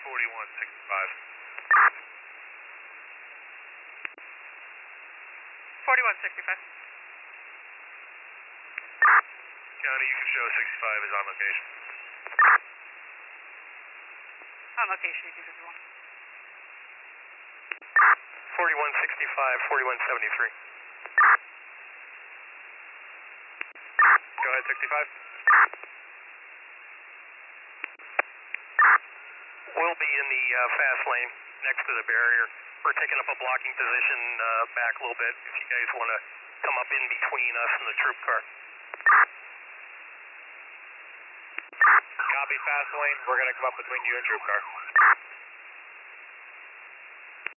4165. 4165. County, you can show 65 is on location. On location, you can 51. 4165, 4173. Go ahead, 65. We'll be in the fast lane next to the barrier. We're taking up a blocking position back a little bit if you guys want to come up in between us and the troop car. Copy, fast lane. We're going to come up between you and troop car.